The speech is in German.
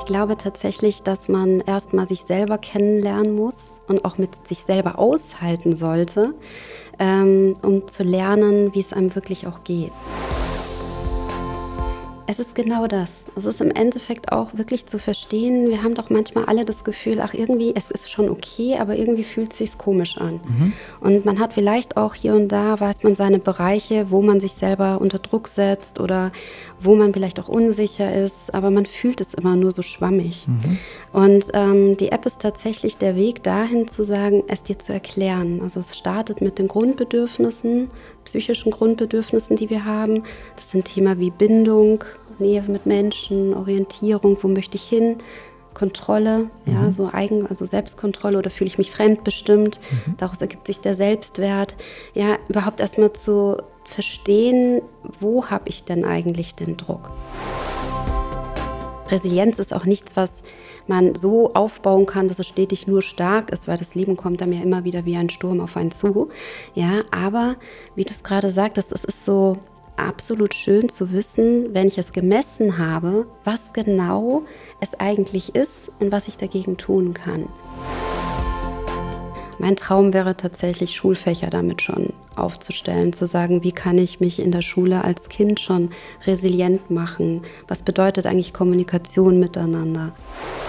glaube tatsächlich, dass man erst mal sich selber kennenlernen muss und auch mit sich selber aushalten sollte, um zu lernen, wie es einem wirklich auch geht. Es ist genau das. Es ist im Endeffekt auch wirklich zu verstehen, wir haben doch manchmal alle das Gefühl, ach irgendwie, es ist schon okay, aber irgendwie fühlt es sich komisch an. Und man hat vielleicht auch hier und da, weiß man seine Bereiche, wo man sich selber unter Druck setzt oder wo man vielleicht auch unsicher ist, aber man fühlt es immer nur so schwammig. Und die App ist tatsächlich der Weg dahin zu sagen, es dir zu erklären. Also es startet mit den Grundbedürfnissen, psychischen Grundbedürfnissen, die wir haben. Das sind Themen wie Bindung, Nähe mit Menschen, Orientierung, wo möchte ich hin, Kontrolle, ja, so also Selbstkontrolle oder fühle ich mich fremdbestimmt. Daraus ergibt sich der Selbstwert. Ja, überhaupt erstmal zu verstehen, wo habe ich denn eigentlich den Druck? Resilienz ist auch nichts, was man so aufbauen kann, dass es stetig nur stark ist, weil das Leben kommt dann ja immer wieder wie ein Sturm auf einen zu. Ja, aber wie du es gerade sagtest, es ist so absolut schön zu wissen, wenn ich es gemessen habe, was genau es eigentlich ist und was ich dagegen tun kann. Mein Traum wäre tatsächlich, Schulfächer damit schon aufzustellen, zu sagen, wie kann ich mich in der Schule als Kind schon resilient machen? Was bedeutet eigentlich Kommunikation miteinander?